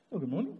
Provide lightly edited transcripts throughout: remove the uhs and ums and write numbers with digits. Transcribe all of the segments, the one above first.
Well, good morning.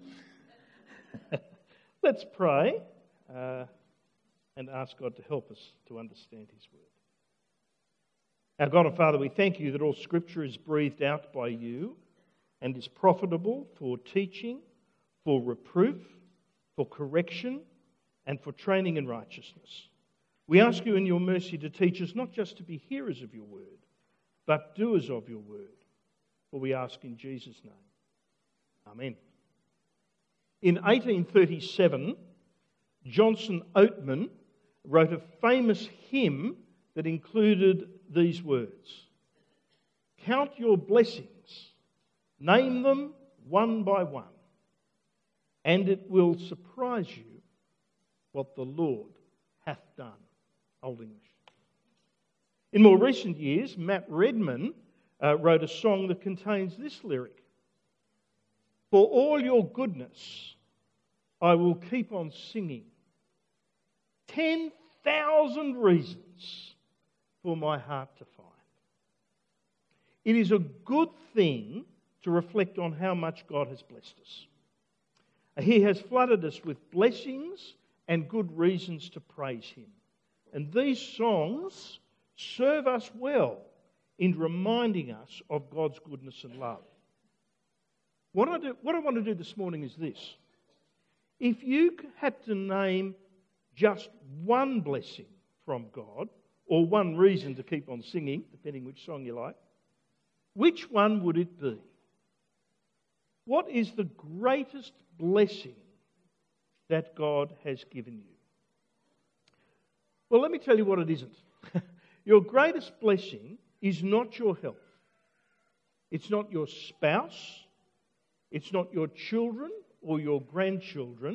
Let's pray and ask God to help us to understand His word. Our God and Father, we thank you that all Scripture is breathed out by you and is profitable for teaching, for reproof, for correction, and for training in righteousness. We ask you in your mercy to teach us not just to be hearers of your word, but doers of your word. For we ask in Jesus' name. Amen. In 1837, Johnson Oatman wrote a famous hymn that included these words: "Count your blessings, name them one by one, and it will surprise you what the Lord hath done." Old English. In more recent years, Matt Redman wrote a song that contains this lyric: "For all your goodness, I will keep on singing 10,000 reasons for my heart to find." It is a good thing to reflect on how much God has blessed us. He has flooded us with blessings and good reasons to praise Him. And these songs serve us well in reminding us of God's goodness and love. What I want to do this morning is this. If you had to name just one blessing from God, or one reason to keep on singing, depending which song you like, which one would it be? What is the greatest blessing that God has given you? Well, let me tell you what it isn't. Your greatest blessing is not your health. It's not your spouse. It's not your children or your grandchildren.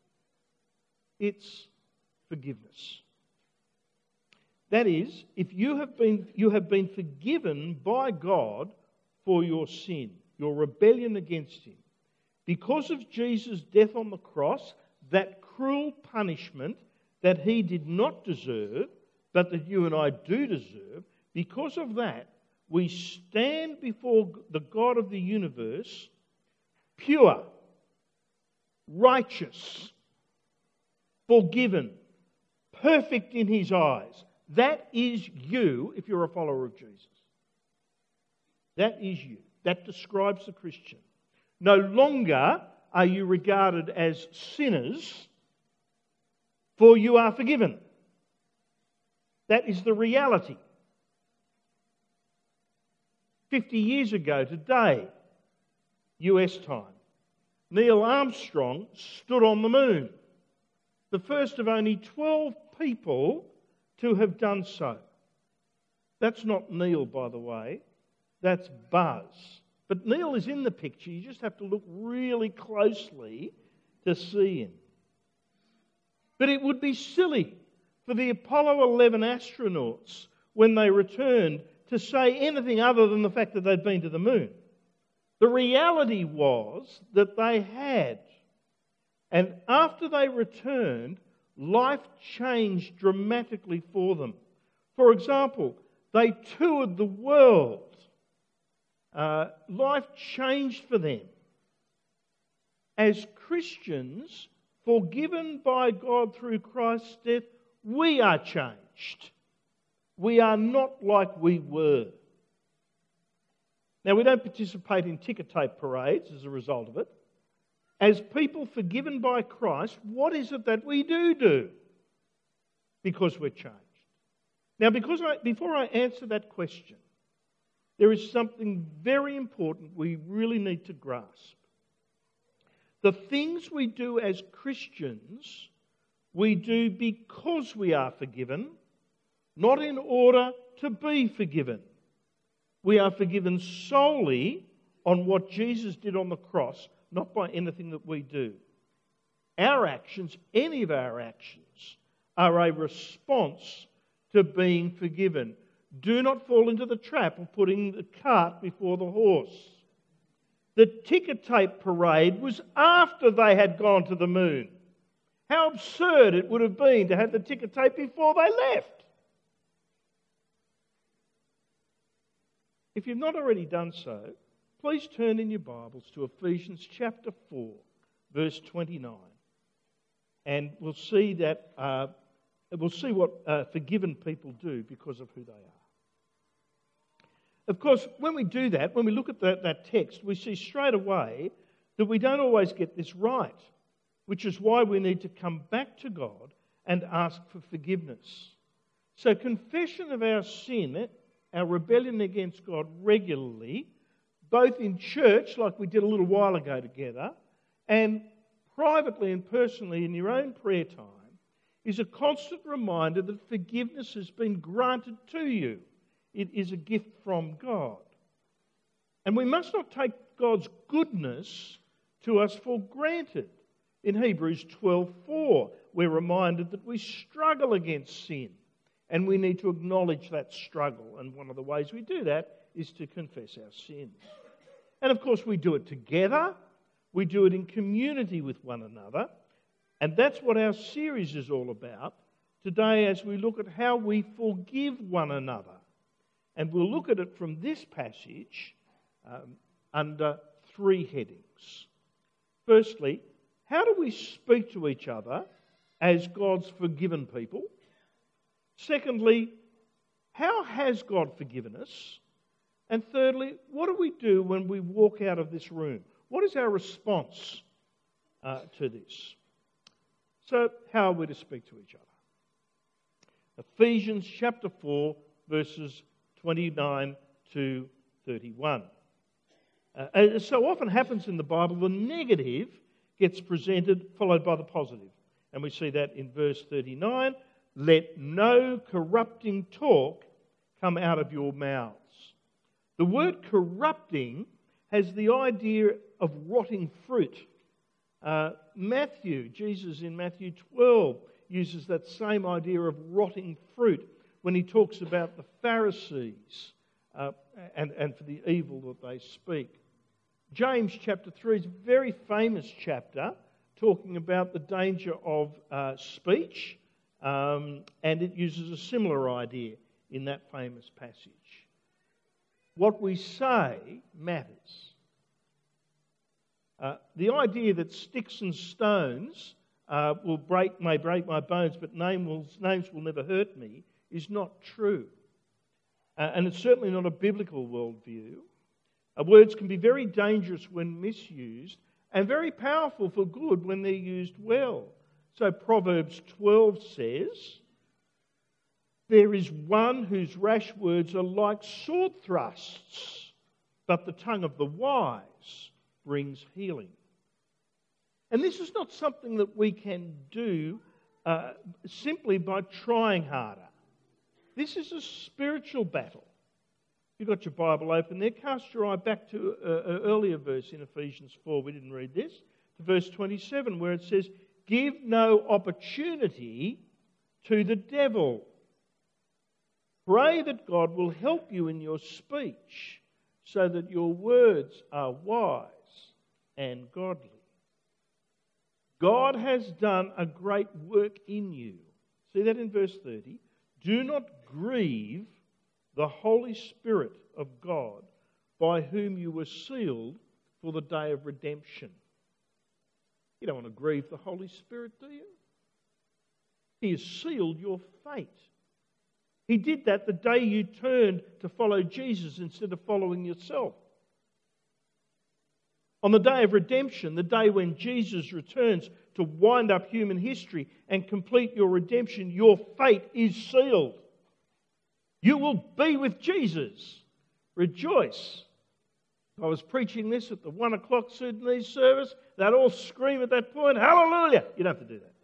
It's forgiveness. That is, if you have been forgiven by God for your sin, your rebellion against Him, because of Jesus' death on the cross, that cruel punishment that He did not deserve, but that you and I do deserve, because of that, we stand before the God of the universe pure, righteous, forgiven, perfect in His eyes. That is you if you're a follower of Jesus. That is you. That describes the Christian. No longer are you regarded as sinners, for you are forgiven. That is the reality. 50 years ago today, US time, Neil Armstrong stood on the moon. The first of only 12 people to have done so. That's not Neil, by the way. That's Buzz. But Neil is in the picture. You just have to look really closely to see him. But it would be silly for the Apollo 11 astronauts, when they returned, to say anything other than the fact that they'd been to the moon. The reality was that they had. And after they returned, life changed dramatically for them. For example, they toured the world. Life changed for them. As Christians, forgiven by God through Christ's death, we are changed. We are not like we were. Now, we don't participate in ticker tape parades as a result of it. As people forgiven by Christ, what is it that we do? Because we're changed. Now, before I answer that question, there is something very important we really need to grasp. The things we do as Christians, we do because we are forgiven, not in order to be forgiven. We are forgiven solely on what Jesus did on the cross, not by anything that we do. Our actions, any of our actions, are a response to being forgiven. Do not fall into the trap of putting the cart before the horse. The ticker tape parade was after they had gone to the moon. How absurd it would have been to have the ticker tape before they left. If you've not already done so, please turn in your Bibles to Ephesians chapter 4, verse 29. And we'll see what forgiven people do because of who they are. Of course, when we do that, when we look at that text, we see straight away that we don't always get this right, which is why we need to come back to God and ask for forgiveness. So confession of our sin, our rebellion against God regularly, both in church, like we did a little while ago together, and privately and personally in your own prayer time, is a constant reminder that forgiveness has been granted to you. It is a gift from God. And we must not take God's goodness to us for granted. In Hebrews 12:4, we're reminded that we struggle against sin and we need to acknowledge that struggle. And one of the ways we do that is to confess our sins. And of course we do it together. We do it in community with one another. And that's what our series is all about today as we look at how we forgive one another. And we'll look at it from this passage under three headings. Firstly, how do we speak to each other as God's forgiven people? Secondly, how has God forgiven us? And thirdly, what do we do when we walk out of this room? What is our response to this? So, how are we to speak to each other? Ephesians chapter 4, verses 29 to 31. As so often happens in the Bible, the negative gets presented, followed by the positive. And we see that in verse 39. Let no corrupting talk come out of your mouths. The word corrupting has the idea of rotting fruit. Jesus in Matthew 12 uses that same idea of rotting fruit when he talks about the Pharisees and for the evil that they speak. James chapter 3 is a very famous chapter talking about the danger of speech, and it uses a similar idea in that famous passage. What we say matters. The idea that sticks and stones may break my bones, but names will never hurt me is not true. And it's certainly not a biblical worldview. Words can be very dangerous when misused and very powerful for good when they're used well. So Proverbs 12 says, there is one whose rash words are like sword thrusts, but the tongue of the wise brings healing. And this is not something that we can do simply by trying harder. This is a spiritual battle. You've got your Bible open there. Cast your eye back to an earlier verse in Ephesians 4. We didn't read this. To verse 27 where it says, give no opportunity to the devil. Pray that God will help you in your speech so that your words are wise and godly. God has done a great work in you. See that in verse 30? Do not grieve the Holy Spirit of God, by whom you were sealed for the day of redemption. You don't want to grieve the Holy Spirit, do you? He has sealed your fate. He did that the day you turned to follow Jesus instead of following yourself. On the day of redemption, the day when Jesus returns to wind up human history and complete your redemption, your fate is sealed. You will be with Jesus. Rejoice. I was preaching this at the 1 o'clock Sudanese service. They'd all scream at that point, hallelujah. You don't have to do that.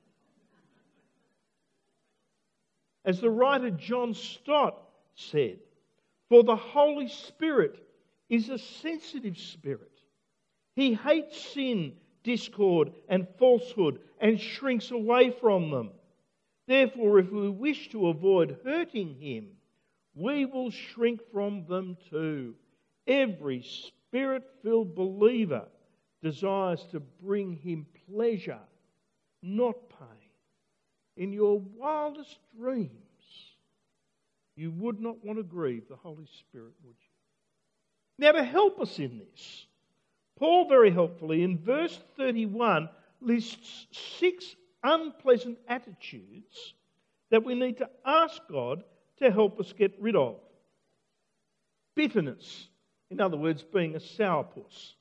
As the writer John Stott said, for the Holy Spirit is a sensitive spirit. He hates sin, discord and falsehood and shrinks away from them. Therefore, if we wish to avoid hurting him, we will shrink from them too. Every Spirit-filled believer desires to bring him pleasure, not pain. In your wildest dreams, you would not want to grieve the Holy Spirit, would you? Now, to help us in this, Paul very helpfully in verse 31 lists 6 unpleasant attitudes that we need to ask God to help us get rid of. Bitterness, in other words, being a sourpuss.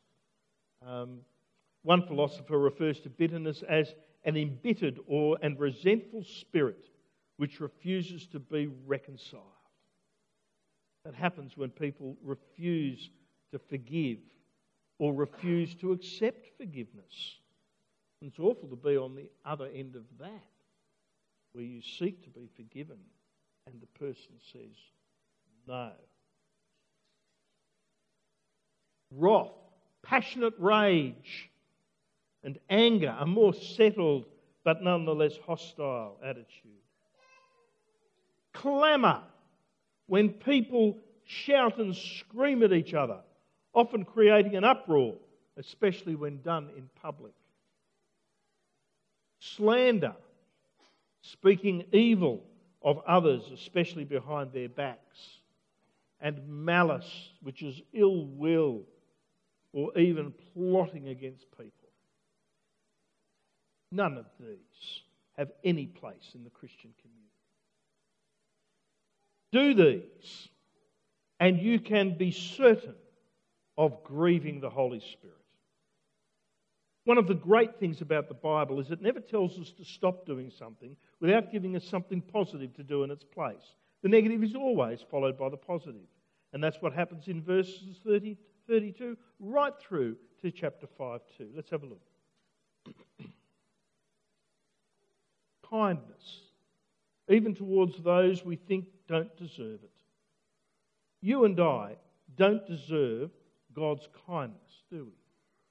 One philosopher refers to bitterness as an embittered and resentful spirit which refuses to be reconciled. That happens when people refuse to forgive or refuse to accept forgiveness. And it's awful to be on the other end of that, where you seek to be forgiven and the person says no. Wrath, passionate rage, and anger, a more settled but nonetheless hostile attitude. Clamour, when people shout and scream at each other, often creating an uproar, especially when done in public. Slander, speaking evil of others, especially behind their backs. And malice, which is ill will or even plotting against people. None of these have any place in the Christian community. Do these, and you can be certain of grieving the Holy Spirit. One of the great things about the Bible is it never tells us to stop doing something without giving us something positive to do in its place. The negative is always followed by the positive. And that's what happens in verses 30, 32, right through to chapter 5:2. Let's have a look. Kindness, even towards those we think don't deserve it. You and I don't deserve God's kindness, do we?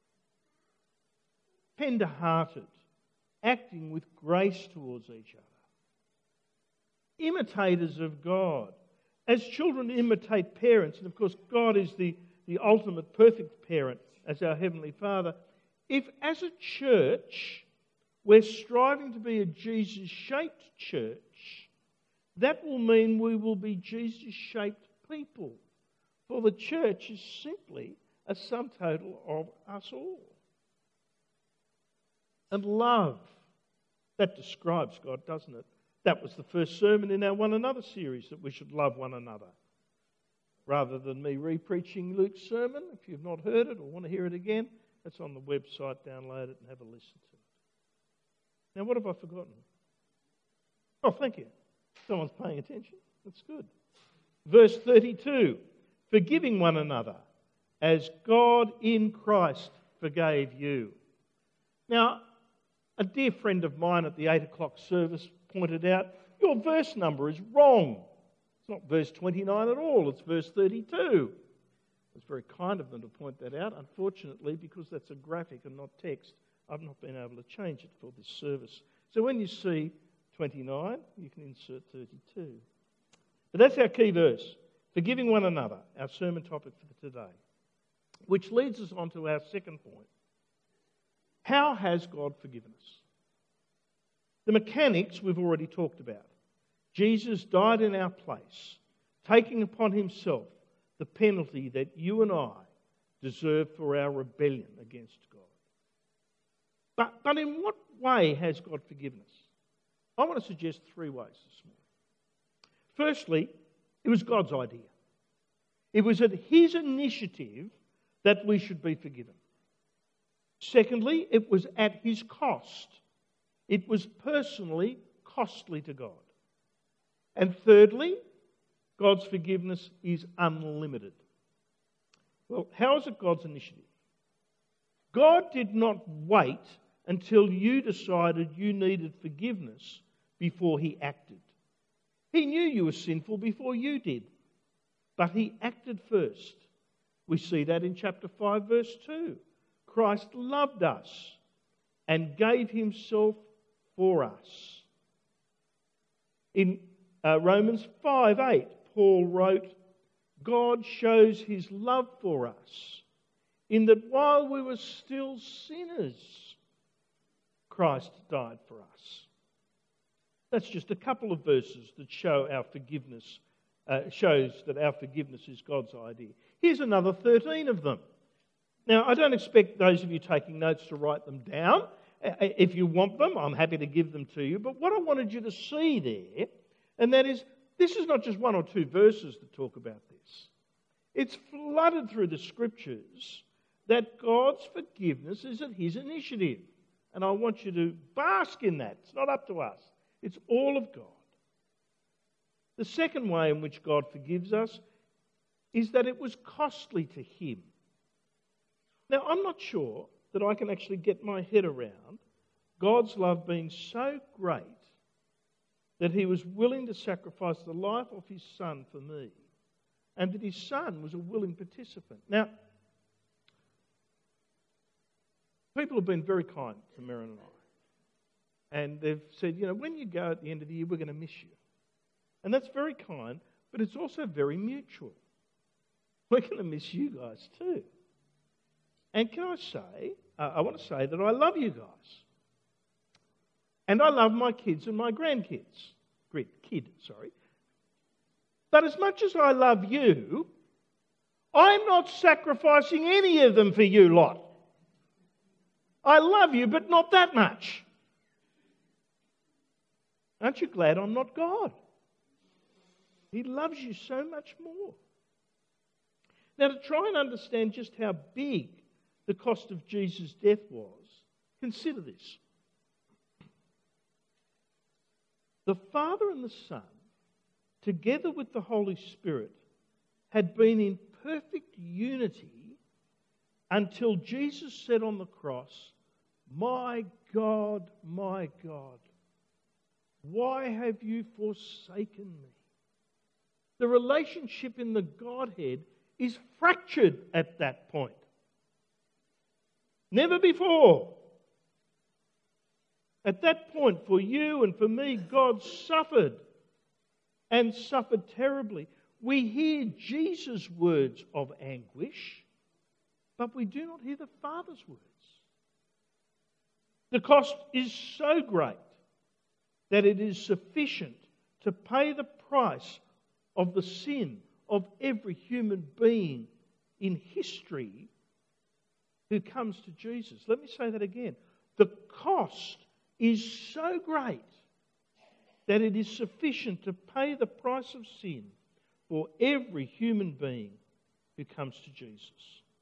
Tender-hearted, acting with grace towards each other. Imitators of God. As children imitate parents, and of course God is the ultimate perfect parent as our Heavenly Father, if as a church we're striving to be a Jesus-shaped church, that will mean we will be Jesus-shaped people. For the church is simply a sum total of us all. And love, that describes God, doesn't it? That was the first sermon in our One Another series, that we should love one another. Rather than me re-preaching Luke's sermon, if you've not heard it or want to hear it again, it's on the website, download it and have a listen to it. Now, what have I forgotten? Oh, thank you. Someone's paying attention. That's good. Verse 32, forgiving one another as God in Christ forgave you. Now, a dear friend of mine at the 8 o'clock service pointed out, your verse number is wrong. It's not verse 29 at all, it's verse 32. It's very kind of them to point that out. Unfortunately, because that's a graphic and not text, I've not been able to change it for this service. So when you see 29, you can insert 32. But that's our key verse, forgiving one another, our sermon topic for today. Which leads us on to our second point. How has God forgiven us? The mechanics we've already talked about. Jesus died in our place, taking upon himself the penalty that you and I deserve for our rebellion against God. But in what way has God forgiven us? I want to suggest 3 ways this morning. Firstly, it was God's idea. It was at his initiative that we should be forgiven. Secondly, it was at his cost. It was personally costly to God. And thirdly, God's forgiveness is unlimited. Well, how is it God's initiative? God did not wait until you decided you needed forgiveness before he acted. He knew you were sinful before you did, but he acted first. We see that in chapter 5, verse 2. Christ loved us and gave himself for us. In Romans 5:8, Paul wrote, God shows his love for us in that while we were still sinners, Christ died for us. That's just a couple of verses that show our forgiveness, shows that our forgiveness is God's idea. Here's another 13 of them. Now, I don't expect those of you taking notes to write them down. If you want them, I'm happy to give them to you. But what I wanted you to see there, and that is, this is not just one or two verses that talk about this. It's flooded through the Scriptures that God's forgiveness is at His initiative. And I want you to bask in that. It's not up to us. It's all of God. The second way in which God forgives us is that it was costly to Him. Now, I'm not sure that I can actually get my head around God's love being so great that He was willing to sacrifice the life of His Son for me, and that His Son was a willing participant. Now, people have been very kind to Merrin and I. And they've said, when you go at the end of the year, we're going to miss you. And that's very kind, but it's also very mutual. We're going to miss you guys too. And can I say, I want to say that I love you guys. And I love my kids and my grandkids. But as much as I love you, I'm not sacrificing any of them for you lot. I love you, but not that much. Aren't you glad I'm not God? He loves you so much more. Now, to try and understand just how big the cost of Jesus' death was, consider this. The Father and the Son, together with the Holy Spirit, had been in perfect unity until Jesus said on the cross, my God, why have you forsaken me? The relationship in the Godhead is fractured at that point. Never before. At that point, for you and for me, God suffered, and suffered terribly. We hear Jesus' words of anguish, but we do not hear the Father's words. The cost is so great that it is sufficient to pay the price of the sin of every human being in history who comes to Jesus. Let me say that again. The cost is so great that it is sufficient to pay the price of sin for every human being who comes to Jesus.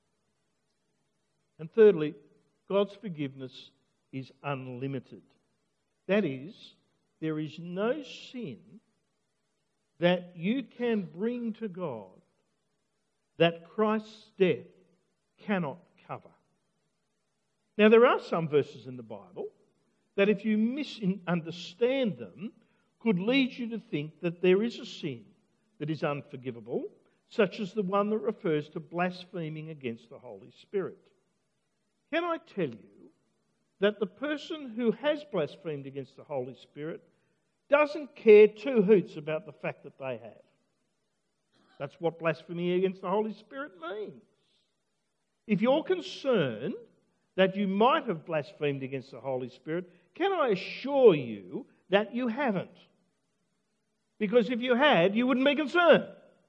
And thirdly, God's forgiveness is unlimited. That is, there is no sin that you can bring to God that Christ's death cannot cover. Now, there are some verses in the Bible that if you misunderstand them, could lead you to think that there is a sin that is unforgivable, such as the one that refers to blaspheming against the Holy Spirit. Can I tell you that the person who has blasphemed against the Holy Spirit doesn't care two hoots about the fact that they have? That's what blasphemy against the Holy Spirit means. If you're concerned that you might have blasphemed against the Holy Spirit, can I assure you that you haven't? Because if you had, you wouldn't be concerned.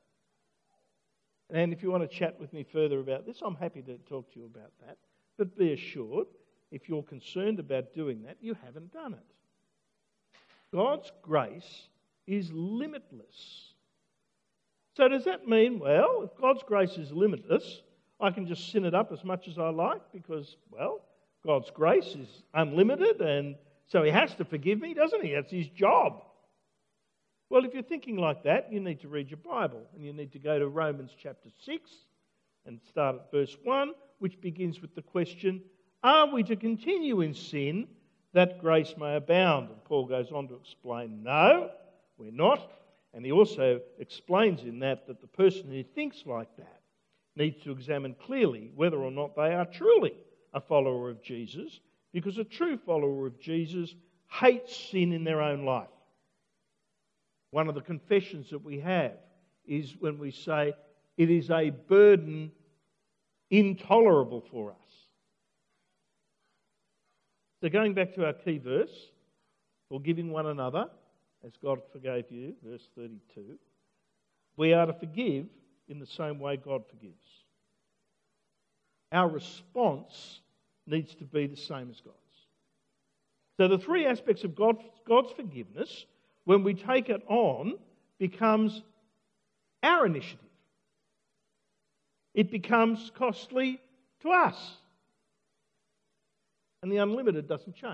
And if you want to chat with me further about this, I'm happy to talk to you about that. But be assured, if you're concerned about doing that, you haven't done it. God's grace is limitless. So does that mean, well, if God's grace is limitless, I can just sin it up as much as I like because, well, God's grace is unlimited and so He has to forgive me, doesn't He? That's His job. Well, if you're thinking like that, you need to read your Bible and you need to go to Romans chapter 6 and start at verse 1, which begins with the question, are we to continue in sin that grace may abound? And Paul goes on to explain, no, we're not. And he also explains in that the person who thinks like that needs to examine clearly whether or not they are truly a follower of Jesus, because a true follower of Jesus hates sin in their own life. One of the confessions that we have is when we say it is a burden intolerable for us. So going back to our key verse, forgiving one another as God forgave you, verse 32, we are to forgive in the same way God forgives. Our response needs to be the same as God's. So the three aspects of God's forgiveness, when we take it on, becomes our initiative. It becomes costly to us. And the unlimited doesn't change.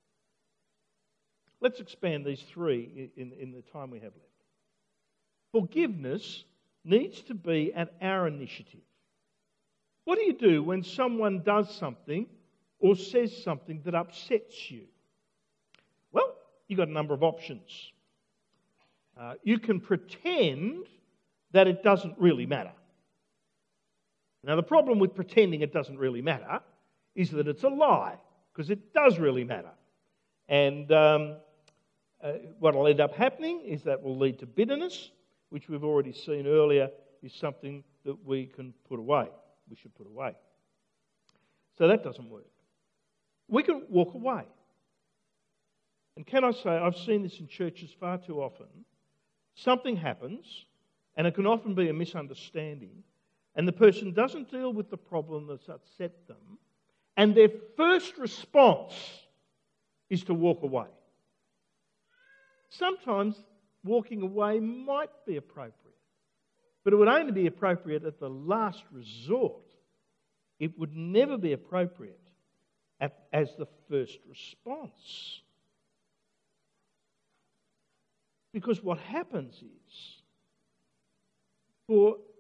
Let's expand these three in the time we have left. Forgiveness needs to be at our initiative. What do you do when someone does something or says something that upsets you? Well, you've got a number of options. You can pretend that it doesn't really matter. Now, the problem with pretending it doesn't really matter is that it's a lie, because it does really matter. And what will end up happening is that will lead to bitterness, which we've already seen earlier is something that we can put away. We should put away. So that doesn't work. We can walk away. And can I say, I've seen this in churches far too often. Something happens, and it can often be a misunderstanding, and the person doesn't deal with the problem that's upset them, and their first response is to walk away. Sometimes walking away might be appropriate, but it would only be appropriate at the last resort. It would never be appropriate as the first response. Because what happens is, that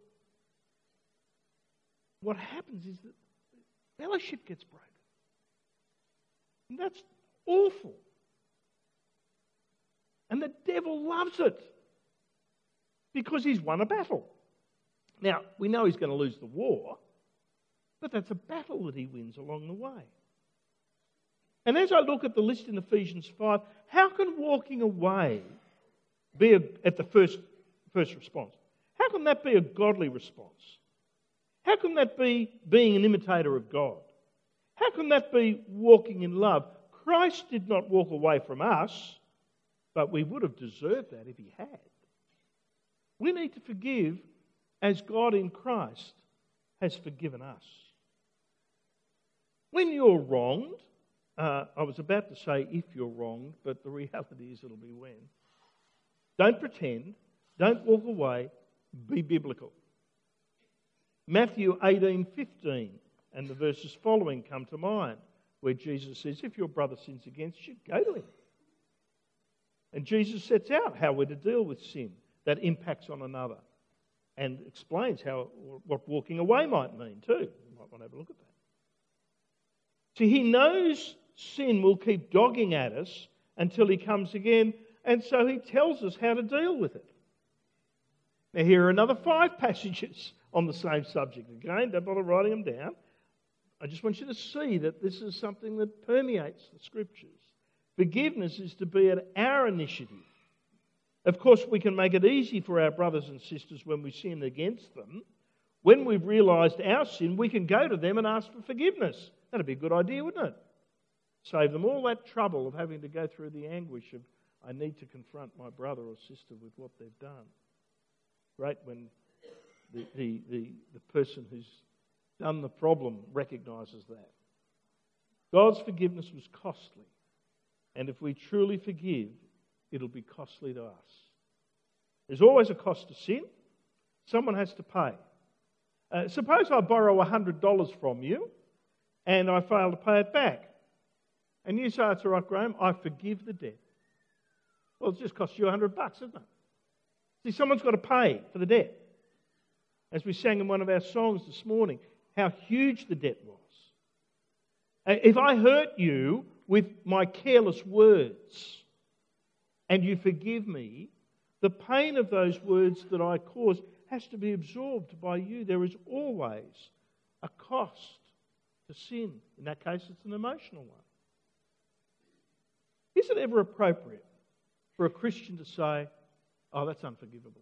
fellowship gets broken. And that's awful. And the devil loves it because he's won a battle. Now, we know he's going to lose the war, but that's a battle that he wins along the way. And as I look at the list in Ephesians 5, how can walking away be at the first response? How can that be a godly response? How can that be being an imitator of God? How can that be walking in love? Christ did not walk away from us, but we would have deserved that if he had. We need to forgive as God in Christ has forgiven us. When you're wronged, I was about to say if you're wronged, but the reality is it'll be when. Don't pretend, don't walk away, be biblical. Matthew 18:15 and the verses following come to mind, where Jesus says, if your brother sins against you, go to him. And Jesus sets out how we're to deal with sin that impacts on another and explains what walking away might mean too. You might want to have a look at that. See, he knows sin will keep dogging at us until he comes again, and so he tells us how to deal with it. Now, here are another 5 passages on the same subject. Again, don't bother writing them down. I just want you to see that this is something that permeates the Scriptures. Forgiveness is to be at our initiative. Of course, we can make it easy for our brothers and sisters when we sin against them. When we've realised our sin, we can go to them and ask for forgiveness. That'd be a good idea, wouldn't it? Save them all that trouble of having to go through the anguish of, I need to confront my brother or sister with what they've done. Great when the person who's done the problem recognises that. God's forgiveness was costly. And if we truly forgive, it'll be costly to us. There's always a cost to sin. Someone has to pay. Suppose I borrow $100 from you and I fail to pay it back. And you say, it's all right, Graham, I forgive the debt. Well, it just cost you $100, isn't it? See, someone's got to pay for the debt. As we sang in one of our songs this morning, how huge the debt was. If I hurt you with my careless words and you forgive me, the pain of those words that I caused has to be absorbed by you. There is always a cost to sin. In that case, it's an emotional one. Is it ever appropriate for a Christian to say, oh, that's unforgivable?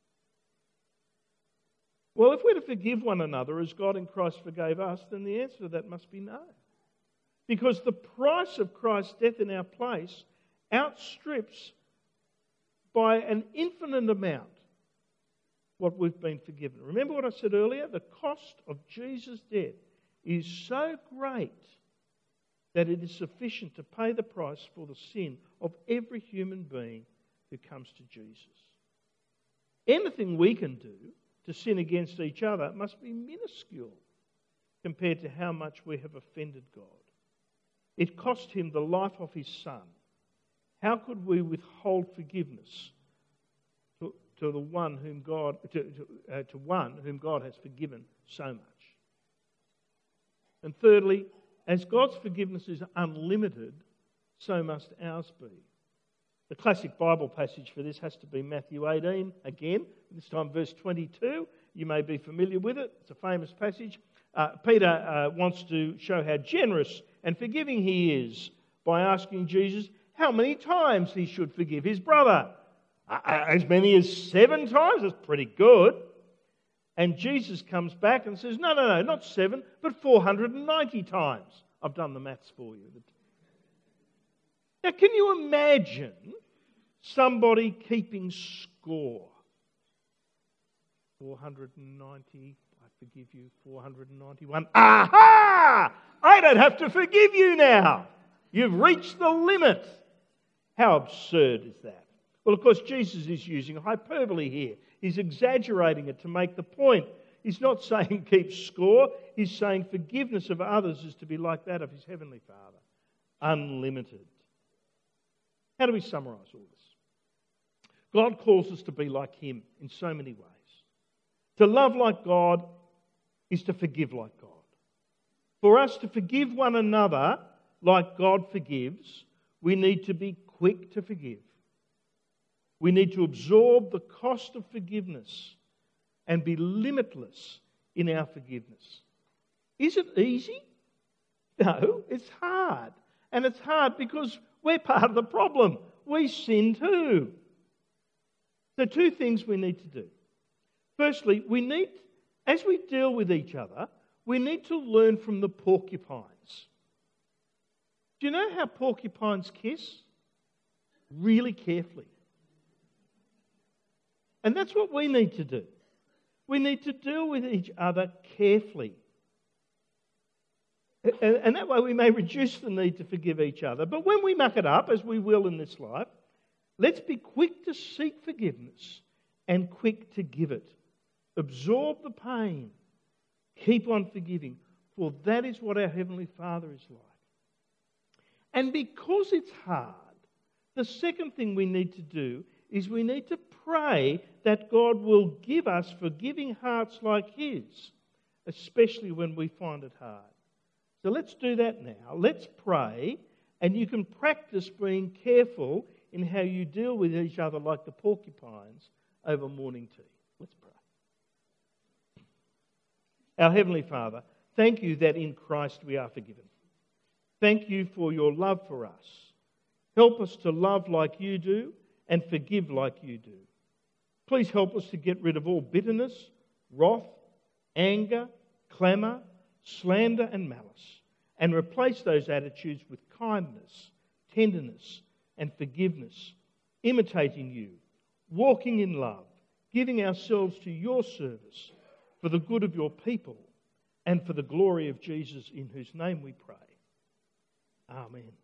Well, if we're to forgive one another as God in Christ forgave us, then the answer to that must be no. Because the price of Christ's death in our place outstrips by an infinite amount what we've been forgiven. Remember what I said earlier? The cost of Jesus' death is so great that it is sufficient to pay the price for the sin of every human being who comes to Jesus. Anything we can do to sin against each other must be minuscule compared to how much we have offended God. It cost him the life of his Son. How could we withhold forgiveness to one whom God has forgiven so much? And thirdly, as God's forgiveness is unlimited, so must ours be. The classic Bible passage for this has to be Matthew 18, again, this time verse 22. You may be familiar with it. It's a famous passage. Peter wants to show how generous and forgiving he is by asking Jesus how many times he should forgive his brother. As many as 7 times? That's pretty good. And Jesus comes back and says, no, not 7, but 490 times. I've done the maths for you. Now, can you imagine somebody keeping score? 490, I forgive you, 491. Aha! I don't have to forgive you now. You've reached the limit. How absurd is that? Well, of course, Jesus is using hyperbole here. He's exaggerating it to make the point. He's not saying keep score. He's saying forgiveness of others is to be like that of his heavenly Father. Unlimited. How do we summarise all this? God calls us to be like him in so many ways. To love like God is to forgive like God. For us to forgive one another like God forgives, we need to be quick to forgive. We need to absorb the cost of forgiveness and be limitless in our forgiveness. Is it easy? No, it's hard. And it's hard because we're part of the problem. We sin too. So 2 things we need to do. Firstly, as we deal with each other, we need to learn from the porcupines. Do you know how porcupines kiss? Really carefully. And that's what we need to do. We need to deal with each other carefully. And that way we may reduce the need to forgive each other. But when we muck it up, as we will in this life, let's be quick to seek forgiveness and quick to give it. Absorb the pain. Keep on forgiving, for that is what our Heavenly Father is like. And because it's hard, the second thing we need to do is we need to pray that God will give us forgiving hearts like his, especially when we find it hard. So let's do that now. Let's pray, and you can practice being careful in how you deal with each other like the porcupines over morning tea. Let's pray. Our Heavenly Father, thank you that in Christ we are forgiven. Thank you for your love for us. Help us to love like you do and forgive like you do. Please help us to get rid of all bitterness, wrath, anger, clamour, slander and malice, and replace those attitudes with kindness, tenderness and forgiveness, imitating you, walking in love, giving ourselves to your service for the good of your people and for the glory of Jesus, in whose name we pray. Amen.